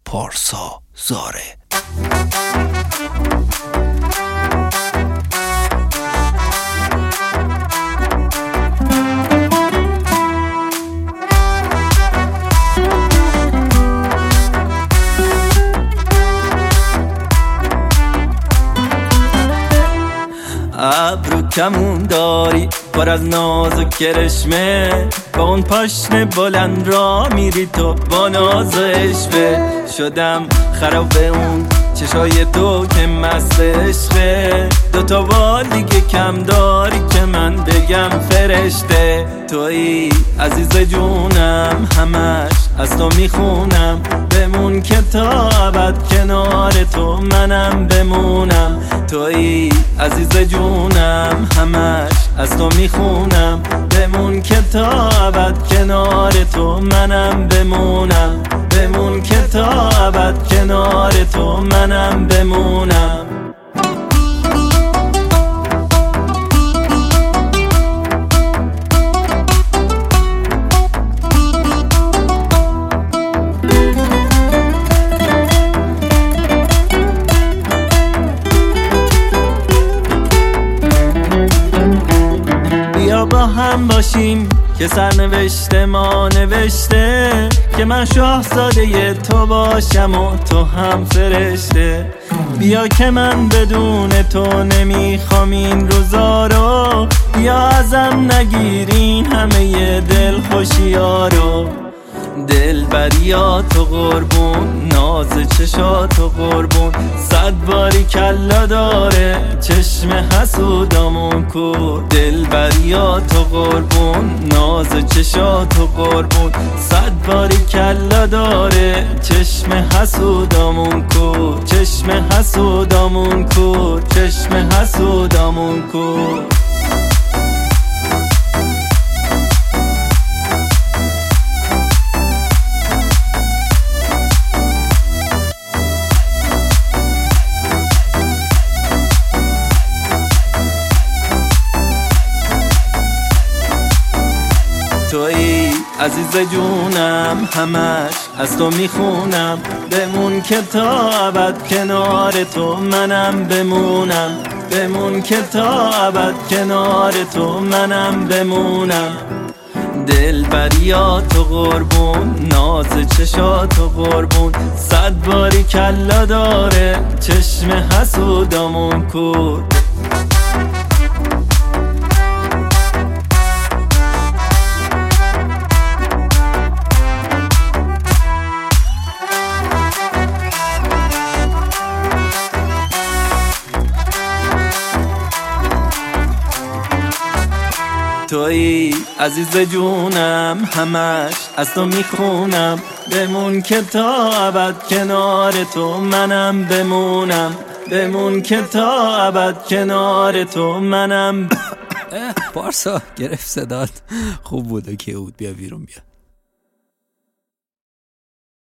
پارسا زاره. ابرو کمون داری پر از ناز و کرشمه، با اون پاشنه بلند را میری تو با ناز و عشقه. شدم خراب به اون چشای تو که مست عشقه، دوتا بال دیگه کم داری که من بگم فرشته. تویی عزیز جونم همش از تو میخونم، بمون که تا ابد کنار تو منم بمونم. تویی عزیز جونم همش از تو میخونم، بمون که تا ابد کنار تو منم بمونم. بمون که تا ابد کنار تو منم بمونم. بیا با هم باشیم که سرنوشته ما نوشته، که من شاهزاده تو باشم و تو هم فرشته. بیا که من بدون تو نمیخوام این روزا رو، بیا ازم نگیرین همه دل خوشیا رو. دل بریاتو قربون، ناز چشاتو قربون، 100 باری کلا داره چشم حسودامون کو. دل بریاتو قربون، ناز چشاتو قربون، 100 باری کلا داره چشم حسودامون کو. چشم حسودامون کو، چشم حسودامون کو. تویی عزیز جونم همش از تو میخونم، بمون که تا ابد کنار تو منم بمونم. بمون که تا ابد کنار تو منم بمونم. دل بریاتو قربون، ناز چشاتو قربون، 100 باری کلا داره چشم حسودامون کو. تویی عزیز جونم همش از تو میخونم، بمون که تا ابد کنار تو منم بمونم. بمون که تا ابد کنار تو منم پارسا گرفت صدات خوب بود. که بود بیا بیرون بیا.